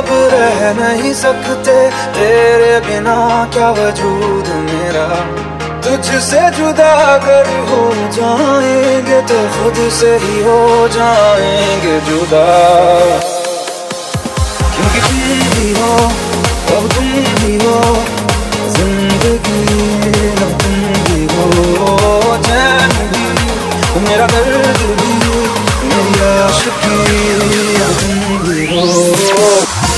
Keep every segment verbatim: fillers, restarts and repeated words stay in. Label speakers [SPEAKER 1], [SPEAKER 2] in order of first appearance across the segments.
[SPEAKER 1] अब रह नहीं सकते, तेरे बिना क्या वजूद मेरा। तुझसे जुदा अगर हो जाएंगे तो खुद से ही हो जाएंगे जुदा। क्योंकि तुम भी हो, अब तुम भी हो जिंदगी, अब तुम भी हो चैन भी, मेरा दर्द भी, मेरी आशिकी, अब तुम भी हो।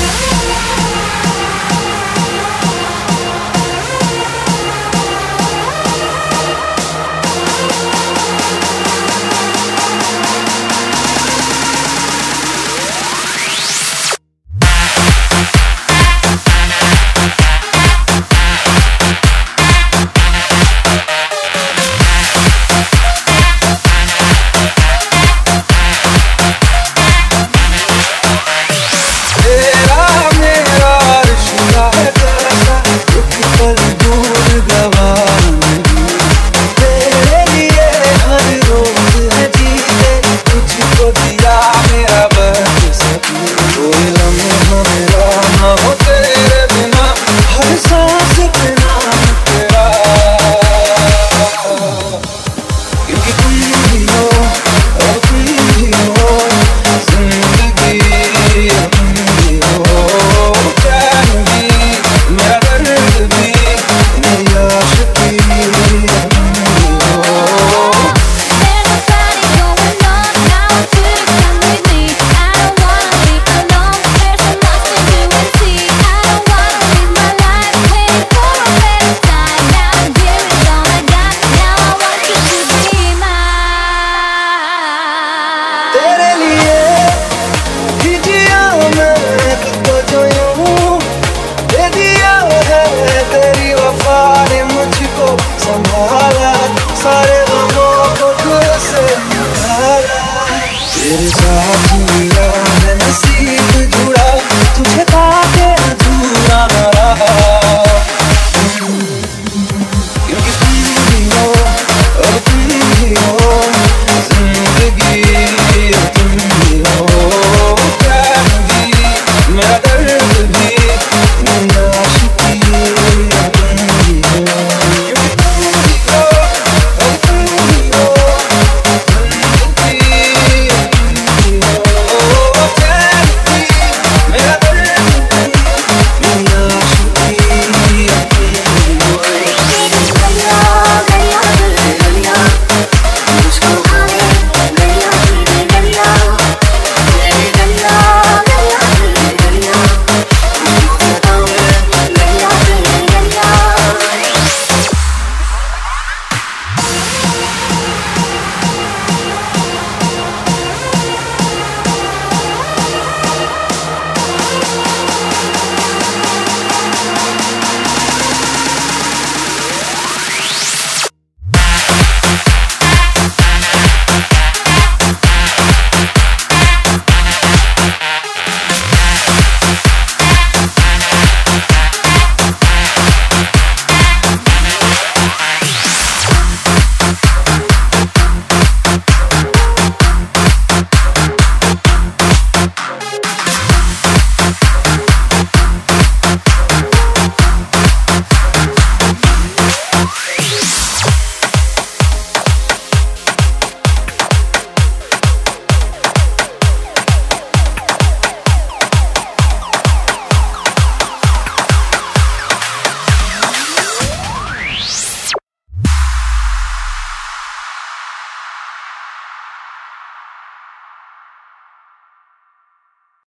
[SPEAKER 1] संभाला सारे गमों को खुद से निकाला, तेरे साथ